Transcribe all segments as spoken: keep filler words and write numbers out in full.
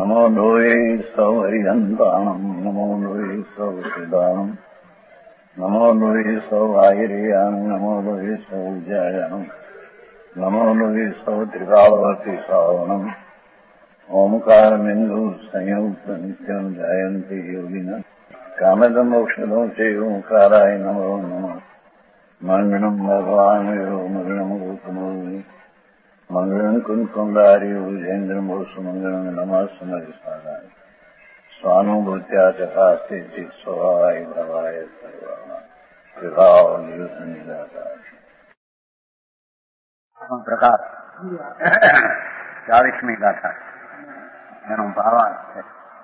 नमो लोये सौहरिहन्ताणम् नमो लोये सौसिदानम् नमो लोये सौआयर्याम् नमो लोये सौजायाम् नमो लोये सौत्रिकावती सावनम् ओंकारमिन्दु संयुक्त नित्यम् जायन्ति योगिनः कामदमोक्षदो च ओंकाराय नमो नमः मङ्गलम् भगवान् यो मङ्गलम् गौतमोनि मंगलम कुंकुंडारी विजेन्द्रमो सुमंगलम नमः समरिसाराय स्वानुभूत्या चकास्ते चित स्वभावाय भवाय सर्वाना विभाव नियुद्ध प्रकार चालीसवीं गाथा एवं भावार्थ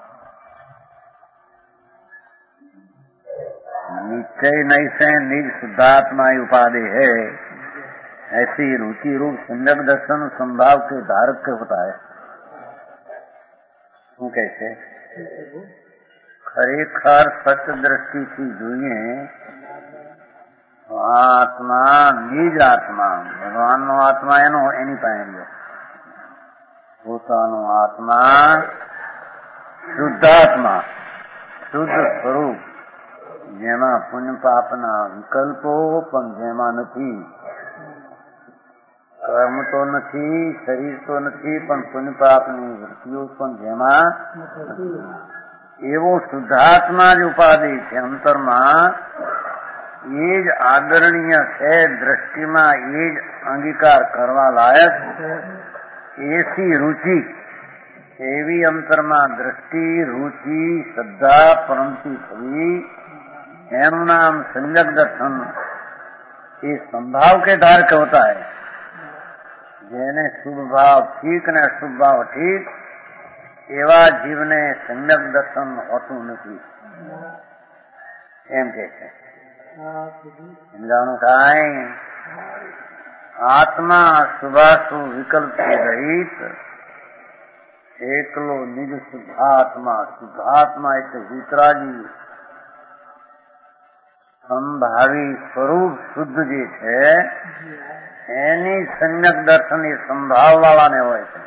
निश्चय नैसे निज शुद्धात्मा उपाधि है। ऐसी रुचि रूप सम्यक दर्शन संभाव के धारक के होता है। શું कैसे ખરેખર સત દ્રષ્ટિથી જોઈએ આત્મા નિજ આત્મા ભગવાનનો આત્મા એનો એની પાસે પોતાનો આત્મા શુદ્ધાત્મા શુદ્ધ સ્વરૂપ જેમાં પુણ્ય પાપના વિકલ્પો પણ જેમાં નથી, કર્મ તો નથી, શરીર તો નથી, પણ પુણ્ય પાપની વૃત્તિઓ પણ જેમાં એવો શુદ્ધાત્મા જ ઉપાધિ છે અંતરમાં એ જ આદરણીય છે, દ્રષ્ટિમાં એ જ અંગીકાર કરવા લાયક એસી રુચિ એવી અંતરમાં દ્રષ્ટિ रुचि श्रद्धा परंतु थवी एनु नाम सम्यक दर्शन ये संभाव के धारक होता है। जेने शुभ भाव ठीक ने अशुभ भाव ठीक एवा जीव ने सम्यक दर्शन होतु नहीं एम के समझाणु काय आत्मा शुभाशु विकल्प से रहित एकलो निज शुद्धात्मा शुद्धात्मा एक वितरागी संभावी स्वरूप शुद्ध जी है एनी सम्यक दर्शन ये संभाव वाला ने होय छे।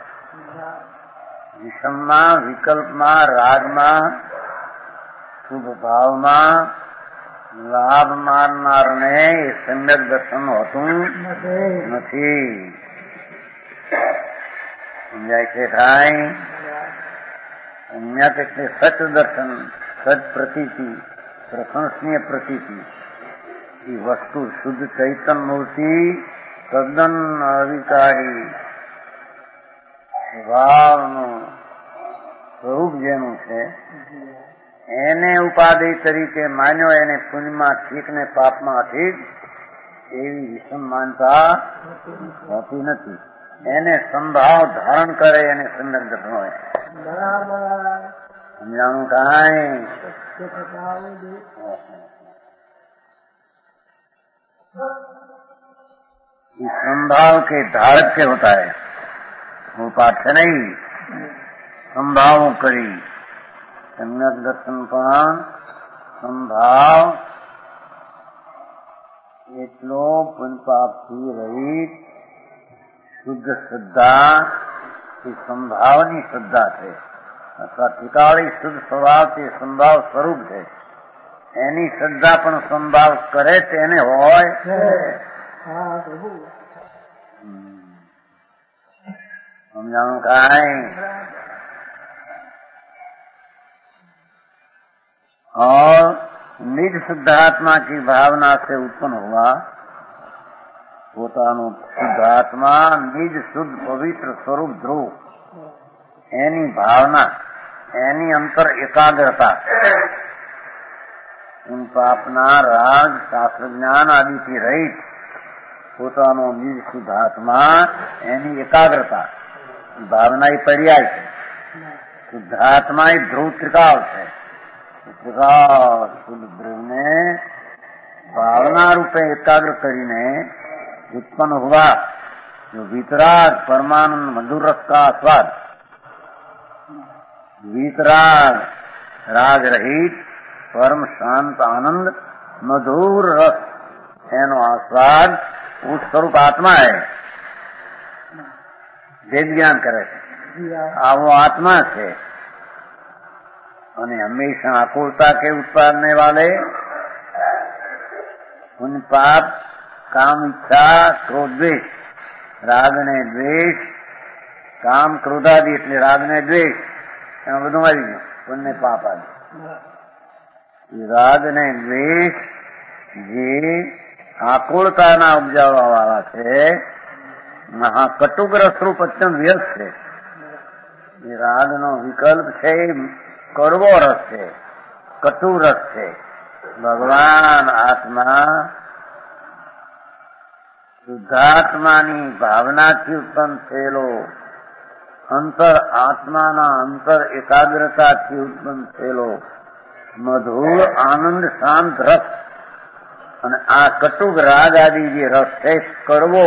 विषम में विकल्प में राग में शुभ भाव में लाभ मारनार ने ये सम्यक दर्शन होतुं नथी। समझाय छे भाई सम्यक एटले सच दर्शन सच प्रतीति प्रशंसनीय प्रतीति ये वस्तु शुद्ध चैतन्य मूर्ति तद्दन अविकारी ભાવનું સ્વરૂપ જેનું છે એને ઉપાધિ તરીકે માન્યો, એને પુણ્યમાં ઠીક ને પાપમાં ઠીક એવી વિષમ માનતા હોતી નથી। એને સંભાવ ધારણ કરે એને સંદર્ભ દર્શન હોય। સમજાણું કાંઈ संभाव के धारक से होता है। वो पाठ से नहीं संभाव करी सम्यक दर्शन पण संभाव एटलो पुण्य पाप थी रहित शुद्ध श्रद्धा की संभावनी श्रद्धा थे अथवा टिकाड़ी शुद्ध स्वभाव के संभाव स्वरूप थे। एनी श्रद्धा पण संभाव करे तेने होय समझाणु काई और निज शुद्धात्मा की भावना से उत्पन्न हुआ पोतानु शुद्धात्मा निज शुद्ध पवित्र स्वरूप ध्रुव एनी भावना एनी अंतर एकाग्रता उन पापना राग शास्त्र ज्ञान आदि की रहित પોતાનો નિજ શુદ્ધાત્મા એની એકાગ્રતા ભાવના એ પર્યાય છે। શુદ્ધાત્મા એ ધ્રુવ ત્રિકાળ છે। ત્રિકાળ શુદ્ધ ધ્રુવને ભાવના રૂપે એકાગ્ર કરીને उत्पन्न हुआ जो वितराग परमानंद मधुर रस का आस्वाद, वितराग राग रहित परम शांत आनंद मधुर रस एनो आस्वाद उस स्वरूप आत्मा है। वेद ज्ञान करे आ वो आत्मा है અને હमेशा आकुलता के उत्पादने वाले उन पाप काम इच्छा क्रोध द्वेष राग ने द्वेष काम क्रोधादि એટલે રાગ ને દ્વેષ એમાં બધું આવી ગયું પુણ્ય પાપ આદિ રાગ ને દ્વેષ જે આકુળતાના ઉપજાવવા વાળા છે મહા કટુક રસરૂપ અત્યંત વ્યસ્ત છે એ રાગનો વિકલ્પ છે કડવો રસ છે કટુ રસ છે ભગવાન આત્મા શુદ્ધાત્માની ભાવનાથી ઉત્પન્ન થયેલો અંતર આત્માના અંતર એકાગ્રતાથી ઉત્પન્ન થયેલો મધુર આનંદ શાંત રસ અને આ કટુક રાગ આદि જે રસ છે કડવો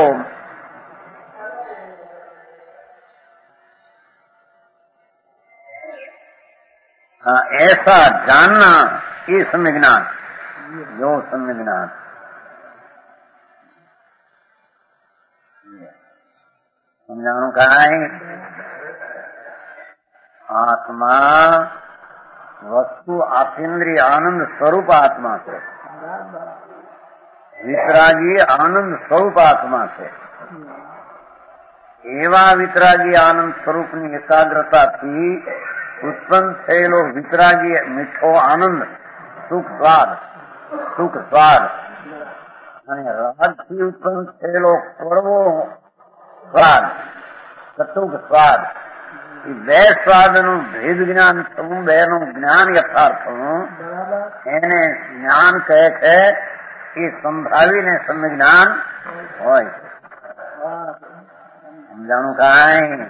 ऐसा जानना ये सम्य ज्ञान जो सम्य ज्ञान समझाणु कहा है आत्मा वस्तु आतेन्द्रिय आनंद स्वरूप आत्मा से वितरागी आनंद स्वरूप आत्मा से एवा वितरागी आनंद स्वरूपनी एकाग्रताथी उत्पन्न થયેલો વિતરાગી મીઠો આનંદ સુખ સ્વાદ સુખ સ્વાદ અને રાગથી ઉત્પન્ન થયેલો કડવો સ્વાદ કટુક સ્વાદ એ બે સ્વાદનું ભેદ જ્ઞાન થવું બેનું જ્ઞાન યથાર્થનું એને જ્ઞાન કહે છે એ સંભાવીને સમ્ય જ્ઞાન હોય છે સમજાણું કાંઈ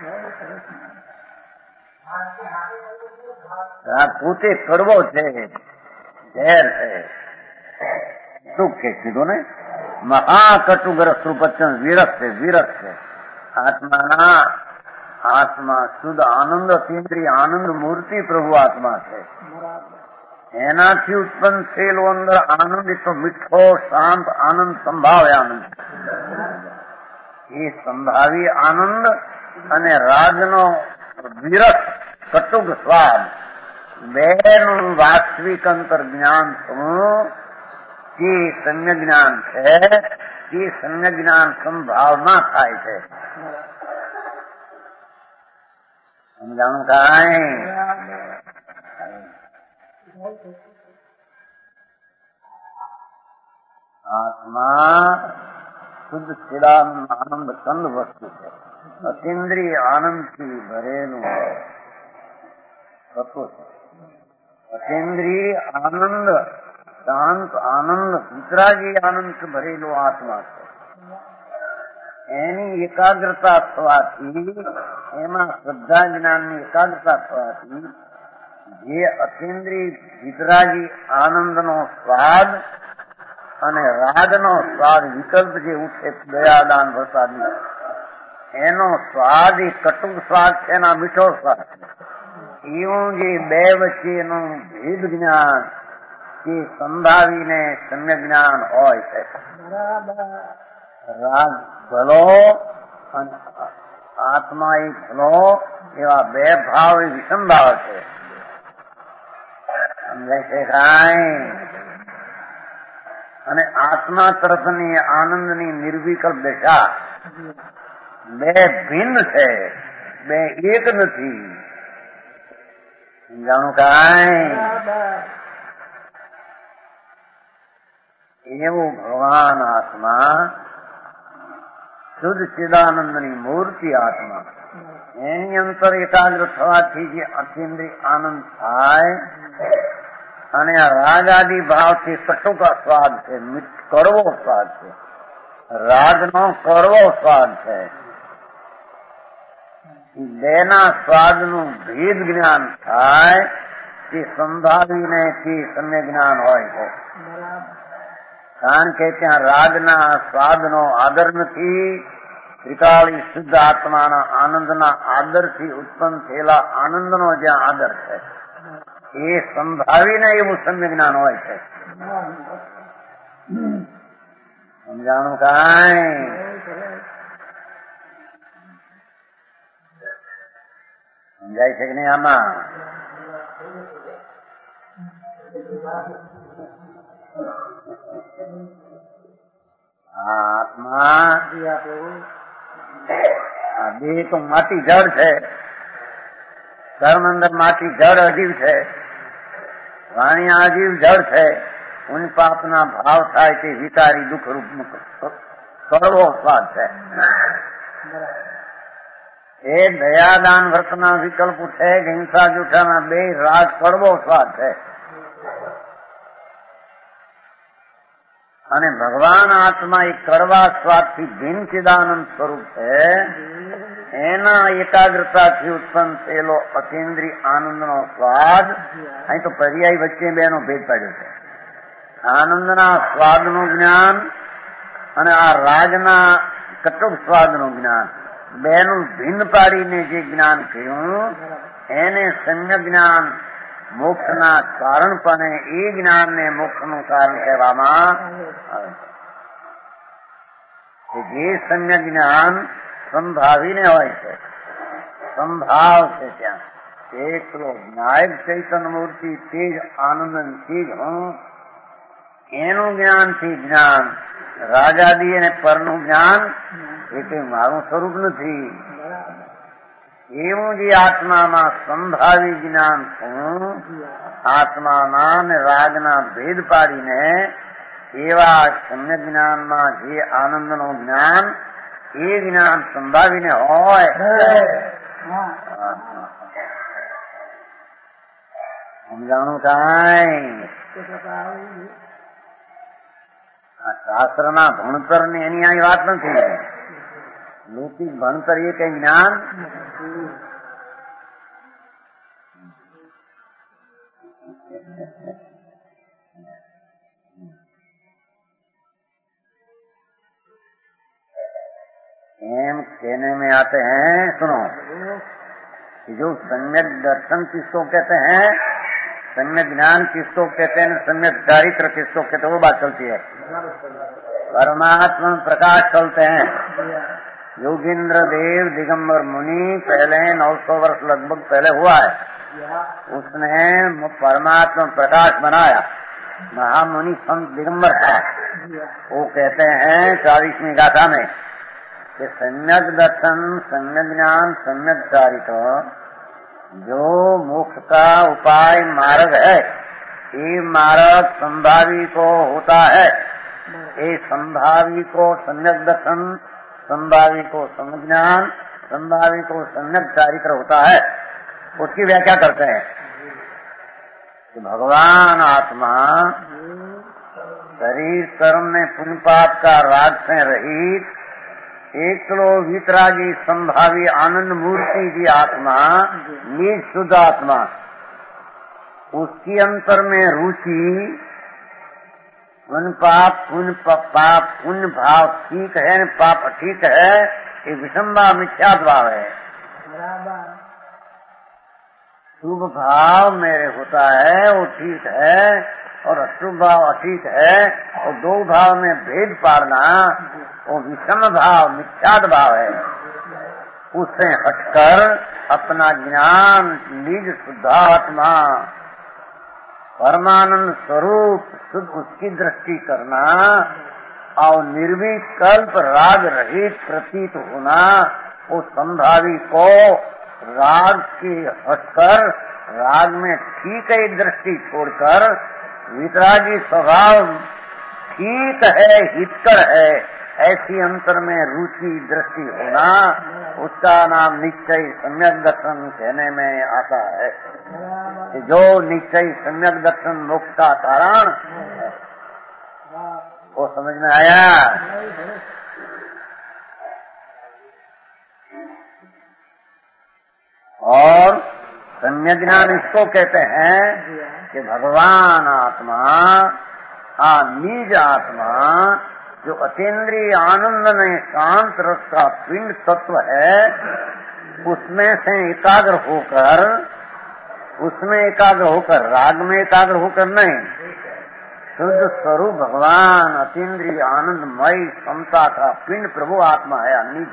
પોતે કડવો છે ઝેર છે સુખ છે કીધું ને મહાકટુગ્રસ્ત રૂપચન વિરસ છે વિરસ છે આત્માના આત્મા શુદ્ધ આનંદ અતીન્દ્રિય આનંદ મૂર્તિ પ્રભુ આત્મા છે એનાથી ઉત્પન્ન થયેલો અંદર આનંદ એટલો મીઠો શાંત આનંદ સંભાવે આનંદ એ સંભાવી આનંદ અને રાજનો વિરસ કટુક સ્વાદ બેનું વાસ્તવિક અંતર જ્ઞાન થવું જે સમ્ય જ્ઞાન છે એ સમ્ય જ્ઞાન સંભાવના થાય છે સમજાણું કાંઈ આત્મા શુદ્ધ ચિદાનંદ આનંદ કંદ વસ્તુ છે અતિન્દ્રિય આનંદથી ભરેલું તત્વ છે અતિન્દ્રિય આનંદ શાંત આનંદ વિતરાગી આનંદથી ભરેલો આત્મા છે એની એકાગ્રતા થવાથી એમાં શ્રદ્ધા જ્ઞાનની એકાગ્રતા થવાથી જે અતિન્દ્રિય વિતરાગી આનંદનો સ્વાદ અને રાગનો સ્વાદ વિકલ્પ જે ઉઠે દયાદાન પ્રસાદી એનો સ્વાદ એ કટુક સ્વાદ છે એના મીઠો સ્વાદ છે એવું જે બે વચ્ચેનું ભેદ જ્ઞાન એ સંભાવીને સમ્ય જ્ઞાન હોય છે રાગ ભલો અને આત્મા એ ભલો એવા બે ભાવ એ વિષમ ભાવ છે સમજાય છે કાંઈ અને આત્મા તરફની આનંદની નિર્વિકલ્પ દશા બે ભિન્ન છે બે એક નથી સમજાણું કાંઈ એવું ભગવાન આત્મા શુદ્ધ ચિદાનંદની મૂર્તિ આત્મા એની અંતર એકાગ્ર થવાથી જે અતિન્દ્રિય આનંદ થાય અને આ રાગ આદિ ભાવથી કટુક સ્વાદ છે કડવો સ્વાદ છે રાગનો કડવો સ્વાદ છે બેના સ્વાદનું ભેદ જ્ઞાન થાય તે સંભાવીને તે સમ્ય જ્ઞાન હોય છે કારણ કે ત્યાં રાગના સ્વાદનો આદર નથી ત્રિકાળી શુદ્ધ આત્માના આનંદના આદરથી ઉત્પન્ન થયેલા આનંદનો જ્યાં આદર છે એ સંભાવીને એવું સમ્ય જ્ઞાન હોય છે સમજાણું કાંઈ સમજાય છે કે નહીં આમાં આત્મા દેહ તો માટી જળ છે, કર્મ અંદર માટી જળ અજીવ છે, વાણી અજીવ જળ છે. ઉન પાપના ભાવ થાય તે વિકારી દુઃખ રૂપ કડવો સ્વાદ છે. એ દયાદાન વર્તના વિકલ્પ છે કે હિંસા જૂઠાના બે રાગ કડવો સ્વાદ છે. અને ભગવાન આત્મા એ કડવા સ્વાદથી ભિન્ન ચિદાનંદ સ્વરૂપ છે. એના એકાગ્રતાથી ઉત્પન્ન થયેલો અતિન્દ્રિય આનંદનો સ્વાદ, અહીં તો પર્યાય વચ્ચે બેનો ભેદ પાડ્યો છે. આનંદના સ્વાદનું જ્ઞાન અને આ રાજના કટુક સ્વાદનું જ્ઞાન બેનું ભિન્ન પાડીને જે જ્ઞાન કહ્યું એને સમ્ય જ્ઞાન મોક્ષના કારણપણે એ જ્ઞાનને મોક્ષનું કારણ કહેવામાં આવે છે. જે સમ્ય જ્ઞાન સંભાવીને હોય છે, સંભાવ છે. ત્યાં એકલો નાયક ચૈતન્ય મૂર્તિ તે જ આનંદ થી જ હું, એનું જ્ઞાનથી જ્ઞાન રાજાદી અને પરનું જ્ઞાન એ કઈ મારું સ્વરૂપ નથી. એવું જે આત્મામાં સંભાવી જ્ઞાન છું, આત્માના અને રાજના ભેદ પાડીને એવા સમ્ય જ્ઞાનમાં જે આનંદનું જ્ઞાન એ જ્ઞાન સંભાવીને હોય સમજાણું કાંઈ શાસ્ત્રના ભણતર ની એની અહીં વાત નથી. લૌકિક ભણતર એ કઈ જ્ઞાન एम कहने में आते हैं, सुनो, जो सम्यक दर्शन किसको कहते हैं, सम्यक ज्ञान किसको कहते हैं, सम्यक चारित्र किसको कहते हैं, वो बात चलती है. परमात्मा प्रकाश चलते हैं. योगींद्र देव दिगंबर मुनि पहले नौ सौ वर्ष लगभग पहले हुआ है, उसने परमात्मा प्रकाश बनाया. महामुनि संत दिगंबर था. वो कहते हैं चालीसवीं गाथा में कि सम्यक दर्शन, सम्यक ज्ञान, सम्यक चारित्र जो मोक्ष का उपाय मार्ग है, ये मार्ग संभावी को होता है. ये संभावी को सम्यक दर्शन, संभावी को सम्यक ज्ञान, संभावी को सम्यक चारित्र होता है. उसकी व्याख्या करते हैं कि भगवान आत्मा शरीर कर्म में पुण्य पाप का राग से रहित एकलो वितरागी संभावी आनंद मूर्ति की आत्मा, निज शुद्ध आत्मा, उसकी अंतर में रुचि पुण्य पाप पुण्य पाप पुण्य भाव ठीक है, पाप ठीक है, ये विषमता मिथ्या भाव है. शुभ भाव मेरे होता है वो ठीक है, और अशुभ भाव अठीक है, और दो भाव में भेद पाड़ना वो विषम भाव मिथ्याद भाव है. उससे हटकर अपना ज्ञान निज शुद्धात्मा परमानंद स्वरूप शुद्ध उसकी दृष्टि करना और निर्विकल्प राग रहित प्रतीत होना, वो संभावी को राग की हटकर राग में ठीक है दृष्टि छोड़कर वितरागी स्वभाव ठीक है, हितकर है, ऐसी अंतर में रुचि दृष्टि होना, उसका नाम निश्चय सम्यक दर्शन कहने में आता है. जो निश्चय सम्यक दर्शन मोक्ष का कारण है, वो समझ में आया. और सम्यक ज्ञान इसको कहते हैं कि भगवान आत्मा, आ निज आत्मा जो अतीन्द्रिय आनंद में शांत रस का पिंड तत्व है, उसमें से एकाग्र होकर, उसमें एकाग्र होकर, राग में एकाग्र होकर नहीं, शुद्ध स्वरूप भगवान अतीन्द्रिय आनंदमय समता का पिंड प्रभु आत्मा है निज,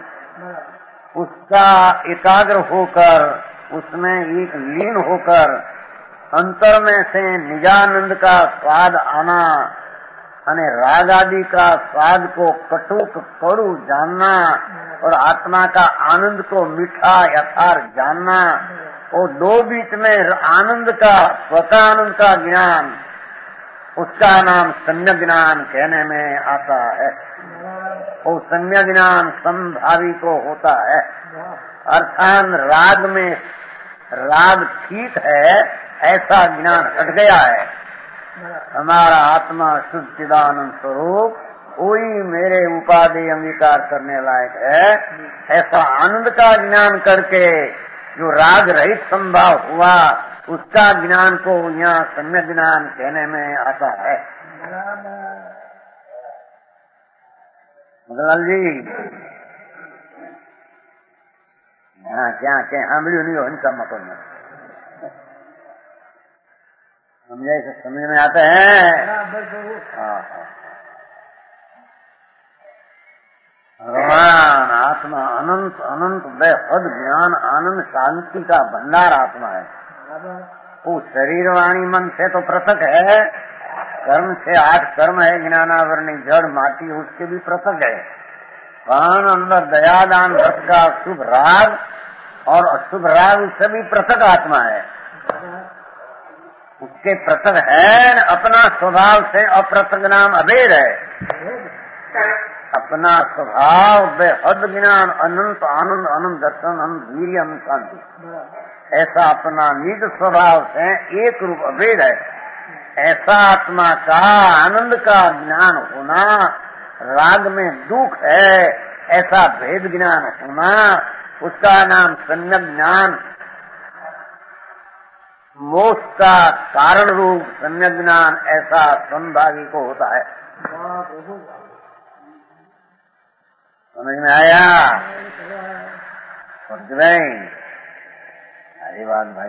उसका एकाग्र होकर, उसमें एक लीन होकर अंतर में से निजानंद का स्वाद आना अने राग आदि का स्वाद को कटुक कड़ू जानना और आत्मा का आनंद को मीठा यथार्थ जानना, और दो बीच में आनंद का स्वतः आनंद का ज्ञान, उसका नाम सम्यक ज्ञान कहने में आता है। और सम्यक ज्ञान समभावी को होता है, अर्थात राग में राग ठीक है ऐसा ज्ञान हट गया है। हमारा आत्मा शुद्ध चिदानंद स्वरूप वही मेरे उपाधि अंगीकार करने लायक है, ऐसा आनंद का ज्ञान करके जो राग रहित संभाव हुआ उसका ज्ञान को यहाँ सम्यक ज्ञान कहने में आता है। मदनलाल जी हाँ क्या क्या सामने नहीं हो इनका मतलब में समझे समझ में आते हैं। हाँ भगवान आत्मा अनंत अनंत बेहद ज्ञान आनंद शांति का भंडार आत्मा है। वो शरीर वाणी मन से तो पृथक है, कर्म से आठ कर्म है, ज्ञानावरणी जड़ माटी उसके भी पृथक है। प्राण अंदर दयादान रस का शुभ राग और अशुभ राग उससे भी पृथक आत्मा है। उसके पृथक है, अपना स्वभाव से अपृथक नाम अभेद है। अपना स्वभाव बेहद ज्ञान अनंत आनंद अनंत दर्शन अनंत वीर्य अनंत शांति, ऐसा अपना निज स्वभाव से एक रूप अभेद है। ऐसा आत्मा का आनंद का ज्ञान होना, राग में दुख है ऐसा भेद ज्ञान होना, उसका नाम सम्यक ज्ञान, मोक्ष का कारण रूप सम्यक ज्ञान ऐसा संभावी को होता है। समझ में आया? भाई अरे बात भाई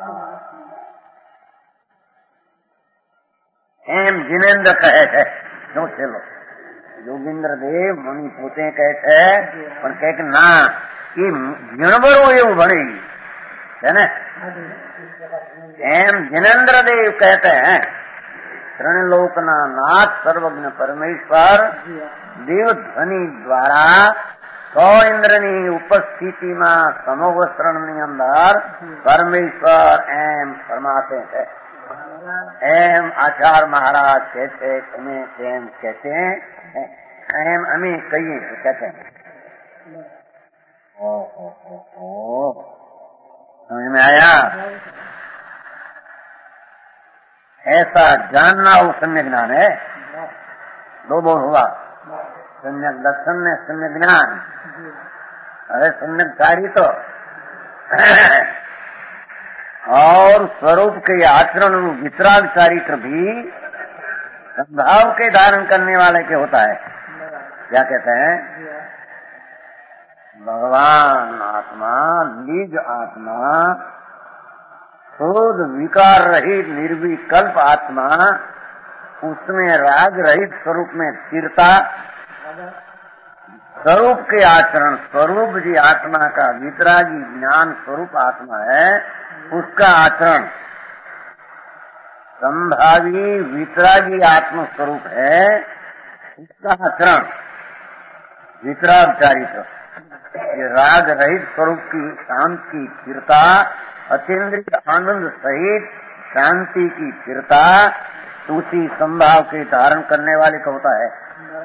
एम जिनेन्द्र कहे थे जो चलो योगिंद्र देव मुनि पोते कहे थे पर कहे कि ना कि जीणबरो एवं भणेगी है ना। एम जिनेन्द्र देव कहते हैं त्रिलोकना नाथ सर्वज्ञ परमेश्वर देव ध्वनि द्वारा सौ इंद्રની ઉપસ્થિતિમાં સમગ્ર શરણની અંદર પરમેશ્વર એમ ફરમાતે છે। એમ આચાર્ય મહારાજ કહે છે તમે તેમ કહેते हैं, એમ અમે કહીએ कहते हैं। ओ हो हो हो समझ में आया? ऐसा जानना वो सम्यक ज्ञान है। दो बोल हुआ, सम्यक दर्शन ने सम्यक ज्ञान। अरे सम्यक चारी तो और स्वरूप के आचरण वितराग चारित्र भी संभाव के धारण करने वाले के होता है। क्या कहते हैं? भगवान आत्मा निज आत्मा शुद्ध विकार रहित निर्विकल्प आत्मा, उसमें राग रहित स्वरूप में स्थिरता, स्वरूप के आचरण स्वरूप जी आत्मा का वितरागी ज्ञान स्वरूप आत्मा है, उसका आचरण संभावी वितरागी आत्म स्वरूप है, उसका आचरण वितराग चारित्र राग रहित स्वरूप की शांत की स्थिरता, अतीन्द्रिय आनंद सहित शांति की स्थिरता, उसी संभाव के धारण करने वाले का होता है।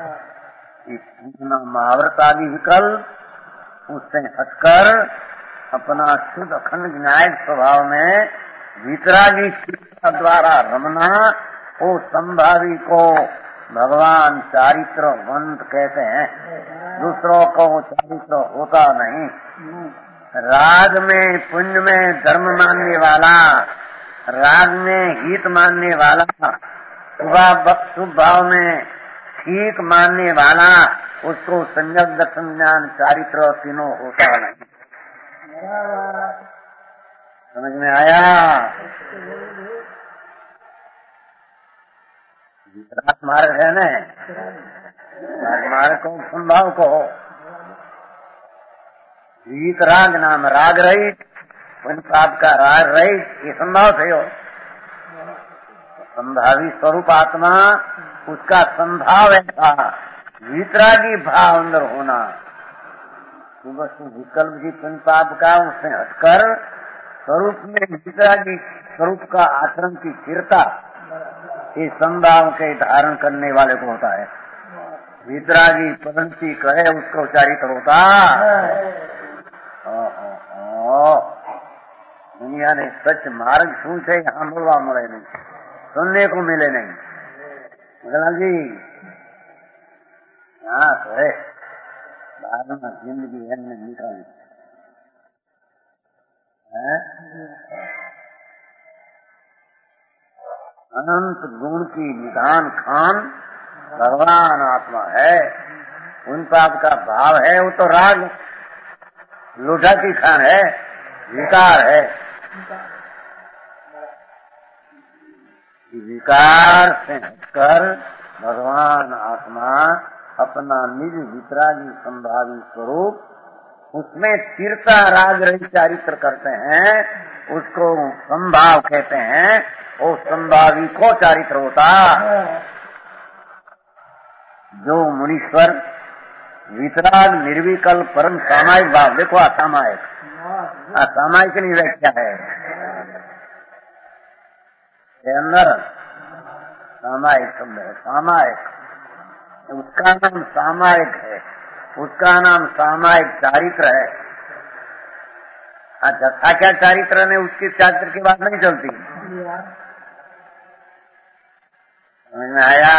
महाव्रतादि विकल्प उससे हटकर अपना शुद्ध अखंड न्यायिक स्वभाव में वितरागी स्थिरता द्वारा रमना, वो संभावी को भगवान चारित्रवंत कहते हैं। दूसरों को चारित्र होता नहीं। राग में पुण्य में धर्म मानने वाला, राग में हित मानने वाला, शुभ भाव में ठीक मानने वाला, उसको सम्यक दर्शन ज्ञान चारित्र तीनों होता नहीं। समझ में आया? मार्ग है न, मार्ग को संभाव को वीत राग नाम राग रहित, पुण्य पाप का राग रहित, ये संभाव थे। संभावी स्वरूप आत्मा, उसका संभाव ऐसा वितरागी भाव अंदर होना, वस्तु विकल्प जी पुण्य पाप का उससे हटकर स्वरूप में वितरागी स्वरूप का आचरण की चिरता, ये संभाव के धारण करने वाले को होता है। वितरागी पदंती कहे उसको चारित्र होता। दुनिया ने सच मार्ग शू है यहाँ बोलवा મળે नहीं, सुनने को मिले नहीं। मतलब जी हाँ तो है बाद में जिंदगी है निकाली है। अनंत गुण की निधान खान भगवान आत्मा है। उन पाप का भाव है वो तो राग लोटा की खान है, विकार है। विकार से हटकर भगवान आत्मा अपना निज वितरागी संभावी स्वरूप, उसमें चिरता राग रहित चारित्र करते हैं, उसको संभाव कहते हैं। वो संभावी को चारित्र होता। जो मुनीश्वर वितराग निर्विकल्प परम सामायिक भाव, देखो असामायिक, असामायिक की व्याख्या है अंदर सामायिक शब्द है। सामायिक उसका नाम सामायिक है, उसका नाम सामायिक चारित्र है। अच्छा था क्या चारित्र ने उसके चारित्र की बात नहीं चलती, समझ में आया?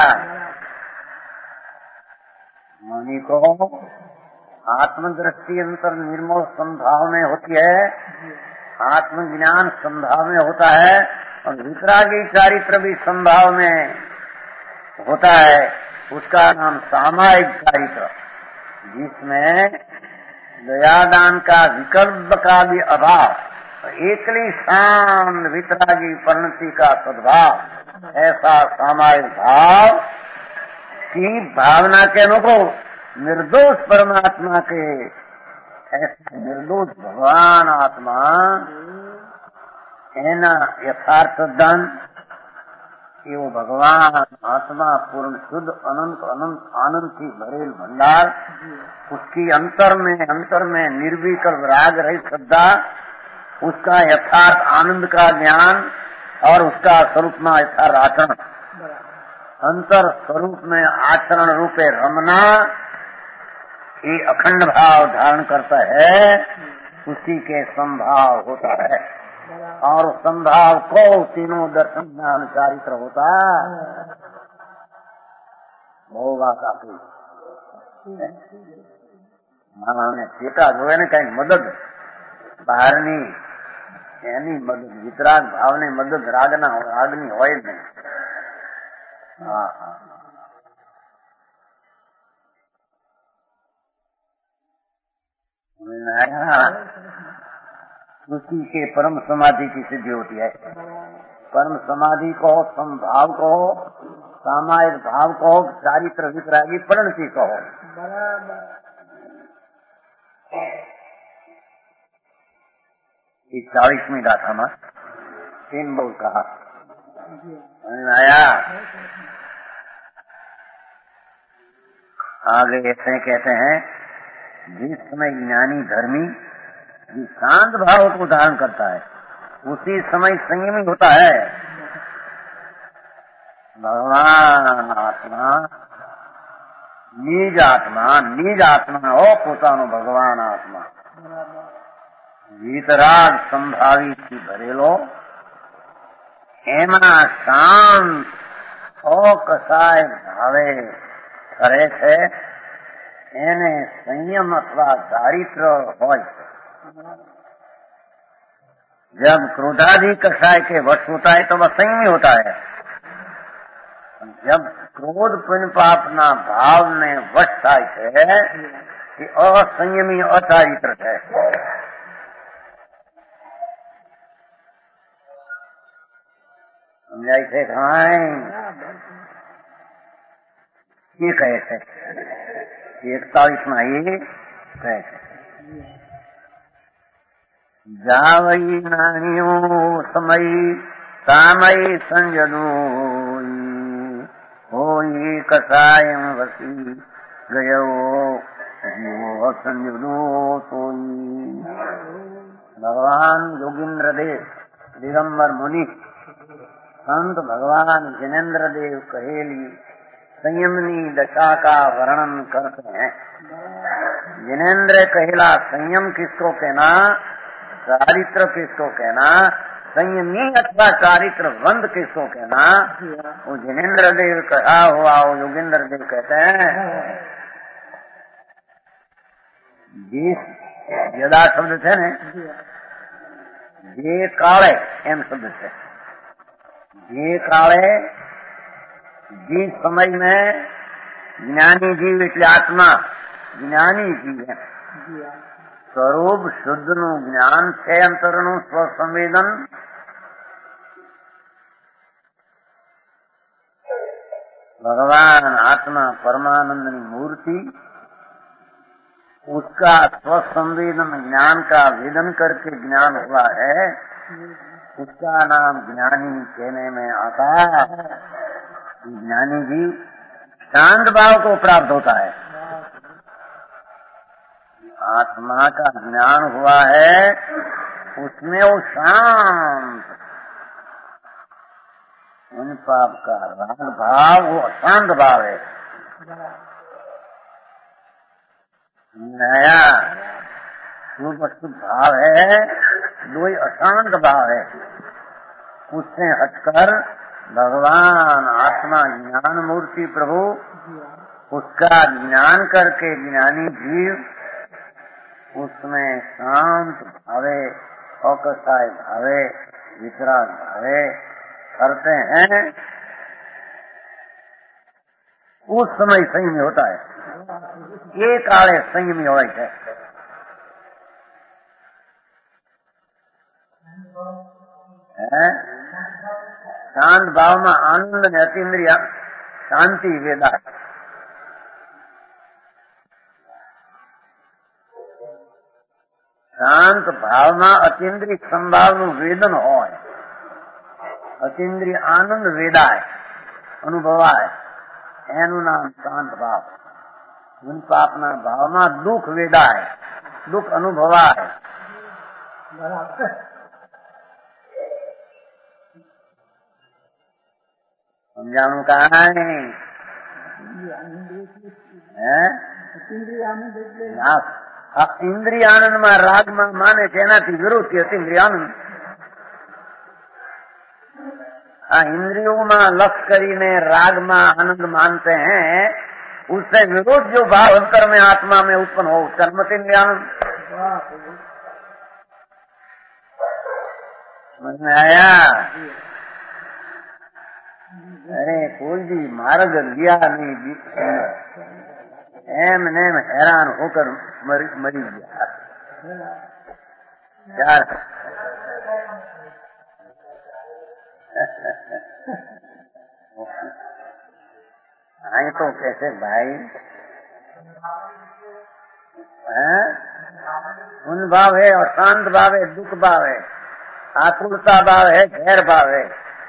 मणि को आत्मदृष्टि अंतर निर्मोह संभाव में होती है, आत्मज्ञान संभाव में होता है, और वितरागी चारित्र भी संभाव में होता है। उसका नाम सामायिक चारित्र, जिसमें दयादान का विकल्प का भी अभाव, एकली शान वितरागी परिणति का सद्भाव, ऐसा सामायिक भाव की भावना के अनुकूल निर्दोष परमात्मा के, ऐसे निर्दोष भगवान आत्मा एना यथार्थ धन, एवं भगवान आत्मा पूर्ण शुद्ध अनंत अनंत आनंद की भरेल भंडार, उसकी अंतर में अंतर में निर्विकल्प राग रहित श्रद्धा, उसका यथार्थ आनंद का ज्ञान और उसका स्वरूप में यथार्थ आचरण, अंतर स्वरूप में आचरण रूपे रमना, ये अखंड भाव धारण करता है, उसी के संभाव होता है। और संभाव को तीनों दर्शन ज्ञान चारित्र होता होगा। काफी माने चेता जो है ने कहीं मदद બહારની એની મદદ, વિતરાગ ભાવની મદદ રાગના રાગની હોય જ નહીં। હા હા उसी के परम समाधि की सिद्धि होती है। परम समाधि कहो, समभाव कहो, सामायिक भाव कहो, चारित्र वितरागी परिणति कहो। चालीसवीं गाथा में तीन बोल कहा आया। आगे ऐसे कहते हैं, जिस समय ज्ञानी धर्मी शांत भाव को धारण करता है, उसी समय संयमी होता है। भगवान आत्मा निज आत्मा निज आत्मा हो पोतानो भगवान आत्मा वीतराग संभावी थी भरेलो, एमा शांत ओ कसाय भावे करे छे, एने संयम अथवा चारित्र होय। जब क्रोधादि कषाय के वश होता है तो वह संयमी होता है। जब क्रोध पुण्य पाप ना भाव ने वश થાય છે कि असंयमी अचारित्र है। समझाई थे खाए ये कहे थे इकतालीस में ये कहे थे, जावई नानियो समय सामयी संजनोई होई कसायम वसी गयो जीवो संजनो सोई। भगवान योगींद्र देव दिगंबर मुनि संत भगवान जिनेन्द्र देव कहेली संयमनी दशा का वर्णन करते हैं। जिनेन्द्र कहेला संयम किसको कहना, चारित्र किसको कहना, संयमी अथवा चारित्रवंत किसको कहना, वो जिनेन्द्र देव कहा हुआ वो योगेंद्र देव कहते हैं। जिस यदा शब्द थे ने जे काले एम शब्द थे, जे काले जिस समय में ज्ञानी जीव એટલે આત્મા જ્ઞાની જીવ है, સ્વરૂપ શુદ્ધ નું જ્ઞાન છે, અંતરનું સ્વસંવેદન भगवान आत्मा परमानंद मूर्ति, उसका स्वसंवेदन ज्ञान का वेदन करके ज्ञान हुआ है, उसका नाम ज्ञानी कहने में आता है। ज्ञानी जीव शांत भाव को प्राप्त होता है। आत्मा का ज्ञान हुआ है, उसमें वो शांत, उन पाप का राग भाव वो अशांत भाव है। नया शुभ शुभ भाव है, दो ही अशांत भाव है। उससे हटकर भगवान आत्मा ज्ञान मूर्ति प्रभु, उसका ज्ञान करके ज्ञानी जीव उसमें शांत भावे, औकसाय भावे, वितराग भावे करते हैं, उस समय संयमी होता है। ये काले संयमी हो है। शांत भाव में आनंद ने अतीन्द्रिय शांति वेदा, शांत भाव में अतीन्द्रिय संभाव नु वेदन हो, अतीन्द्रिय आनंद वेदाय अनुभवाय, एनु नाम शांत भाव। उन पापना भाव में दुख वेदाय, दुख अनुभवाय। समझाणु कहा है इंद्रिय आनंद में राग में माने तेना थी विरोध की अतीन्द्रिय आनंद। हाँ, इंद्रियों में लक्ष्य करीने राग में आनंद मानते हैं, उससे विरोध जो भाव अंतर में आत्मा में उत्पन्न हो, कर्मतीन्द्रिय आनंद। समझ में आया? अरे कोई भी मार्ग लिया नहीं, एम नेम हैरान होकर मरी मरी गया यार। आई तो कैसे भाई है? उन भाव है, अशांत भाव है, दुख भाव है, आकुलता भाव है, भैर भाव है।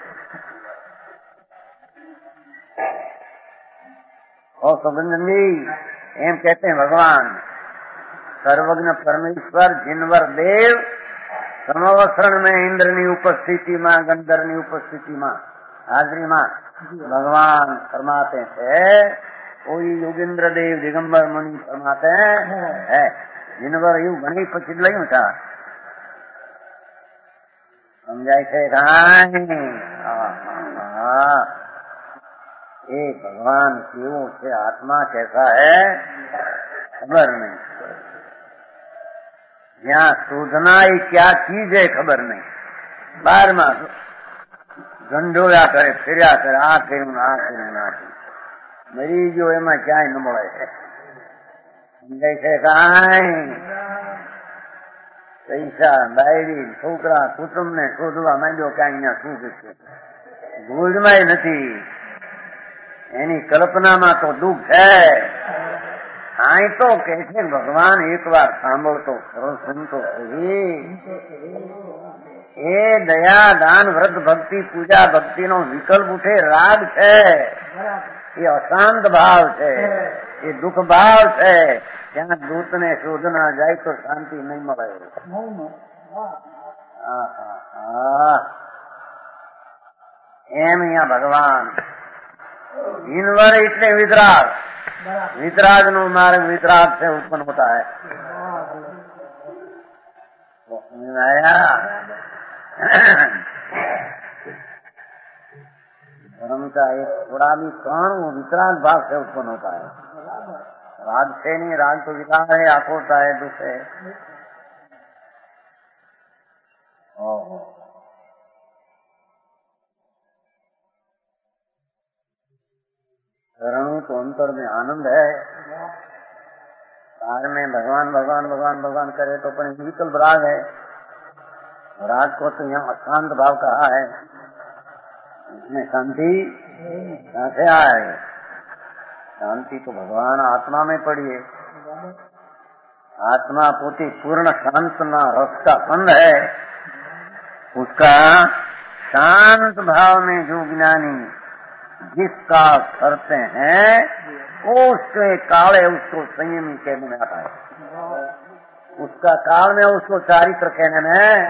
और सुगंधन जी एम कहते हैं भगवान सर्वज्ञ परमेश्वर जिनवर देव समवसरण में इंद्र की उपस्थिति में, गंधर्व की उपस्थिति में, हाजरी में भगवान फरमाते थे। कोई योगेंद्र देव दिगंबर मुनि फरमाते हैं जिनवर यू घनी प्रसिद्ध लगी था। समझाए थे ये भगवान क्यों से आत्मा कैसा है खबर नहीं, यहाँ शोधना ही क्या चीज है खबर नहीं। बार में गंडोया करे, फिर करे, आ करू आ करू ना मरी जो एम क्या न મળે છે। जैसे कहा पैसा बायरी छोकरा कुटुंब ने शोधवा માંડ્યો કે અહીંયા શું છે, ભૂલમાં નથી, એની કલ્પનામાં તો દુઃખ છે। आई तो कैसे भगवान एक बार सांभो तो खरो सुनतो सही। એ દયા દાન વ્રત ભક્તિ પૂજા ભક્તિનો વિકલ્પ ઉઠે રાગ છે, એ અશાંત ભાવ છે, એ દુઃખ ભાવ છે. ત્યાં દૂતને શોધના જાય તો શાંતિ નહીં મળે. એમ અહીંયા ભગવાન ઈનવર એટલે વિતરાગ, वितराग नो मार्ग वितराग से उत्पन्न होता है. आया धर्म का एक थोड़ा भी कण वो वितराग भाव से उत्पन्न होता है. राग से नहीं, राग तो विकार है, आक्रोश है, दुख है. रणु तो अंतर में आनंद है. कार में भगवान भगवान भगवान भगवान करे तो अपने विकल्प राग है. राग को तो यहाँ अशांत भाव कहा है. इसमें शांति कहाँ से आए? शांति तो भगवान आत्मा में पड़ी है. आत्मा पोती पूर्ण शांत ना रस का फंद है. उसका शांत भाव में जो ज्ञानी जिसका करते हैं वो उसके काल है, उसको संयमी कहने में आता है. उसका काल में उसको चारित्र कहने में.